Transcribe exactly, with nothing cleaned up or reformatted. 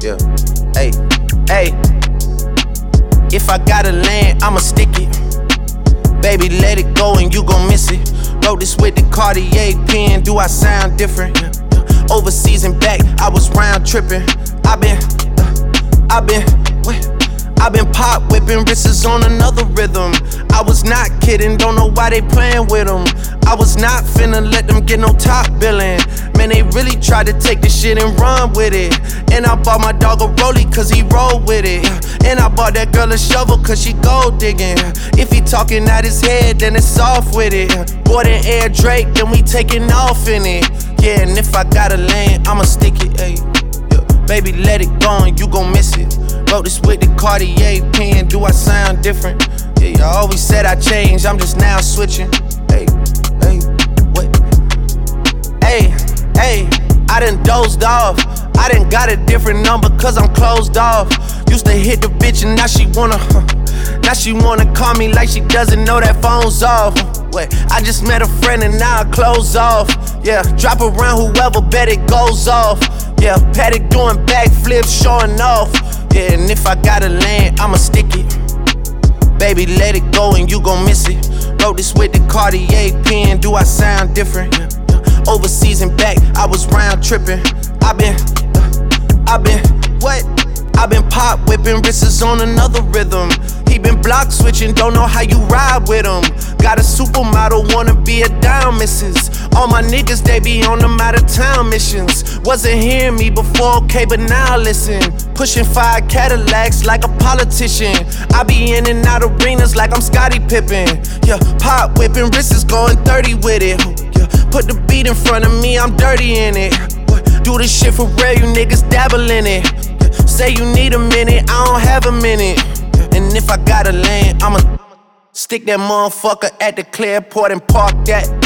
Yeah, hey, hey. If I gotta land, I'ma stick it. Baby, let it go and you gon' miss it. Wrote this with the Cartier pen, do I sound different? Yeah, yeah. Overseas and back, I was round tripping. I been, uh, I been, wait. I been pop whipping, wrists on another rhythm. I was not kidding, don't know why they playing with them. I was not finna let them get no top billing. Man, they really tried to take this shit and run with it. And I bought my dog a rollie cause he roll with it. And I bought that girl a shovel cause she gold digging. If he talking out his head, then it's off with it. Bought an Air Drake, then we taking off in it. Yeah, and if I gotta land, I'ma stick it, ayy. Baby, let it go and you gon' miss it. Wrote this with the Cartier pen, do I sound different? Yeah, y'all always said I changed, I'm just now switching. Hey, hey, wait. Hey, hey, I done dozed off. I done got a different number cause I'm closed off. Used to hit the bitch and now she wanna, huh, now she wanna call me like she doesn't know that phone's off. Wait, I just met a friend and now I close off. Yeah, drop around whoever, bet it goes off. Yeah, Paddock doing backflips, showing off. Yeah, and if I gotta land, I'ma stick it. Baby, let it go and you gon' miss it. Wrote this with the Cartier pen, do I sound different? Yeah, yeah. Overseas and back, I was round tripping. I been, uh, I been, what? I been pop whipping, wrists on another rhythm. He been block switching, don't know how you ride with him. Got a supermodel, wanna be a dime missus. All my niggas, they be on them out of town missions. Wasn't hearing me before, okay, but now listen. Pushing five Cadillacs like a politician. I be in and out arenas like I'm Scottie Pippen. Yeah, pop whipping, wrists going thirty with it. Yeah, put the beat in front of me, I'm dirty in it. Do this shit for real, you niggas dabble in it. Say you need a minute, I don't have a minute. And if I gotta land, I'ma stick that motherfucker at the Clearport and park that.